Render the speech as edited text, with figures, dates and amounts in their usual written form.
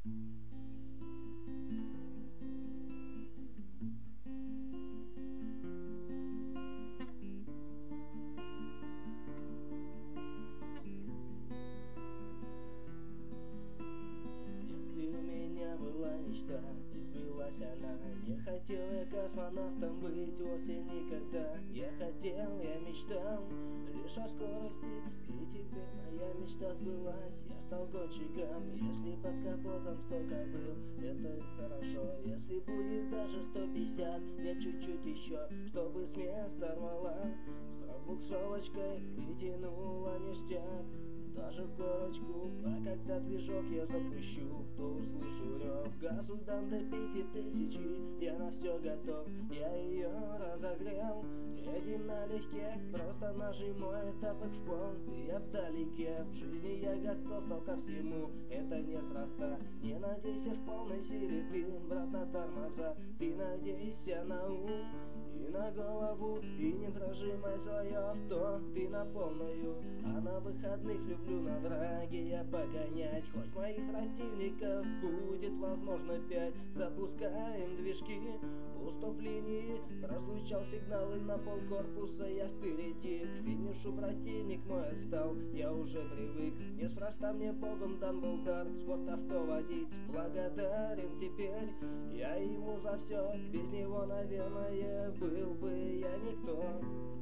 Если у меня была мечта и сбылась она, не хотел я космонавтом быть вовсе никогда. Я мечтал лишь о скорости, и теперь моя мечта сбылась. Я стал гонщиком, если под капотом 100 кобыл, это хорошо. Если будет даже 150, мне чуть-чуть еще, чтобы с места рвала с пробуксовочкой и тянула ништяк. Даже в горочку, а когда движок я запущу, то услышу рев. Газу дам до 5000, я на все готов. Я ее разогрел, едем налегке, просто нажимаю тапок в пол, и я вдалеке. В жизни я готов стал ко всему, это неспроста. Не надейся в полной силе ты, брат, на тормоза. Ты надейся на ум и на голову, и не прожимай свое авто ты на полную. А на выходных люблю на драге я погонять, хоть моих противников будет возможно 5. Запускаем движки у стоп-линии, прозвучал сигнал и на полкорпуса я впереди. К финишу противник мой отстал, я уже привык. Неспроста мне Богом дан был дар спорт-авто водить. Благодарен теперь я ему за все, без него, наверное, был бы я никто.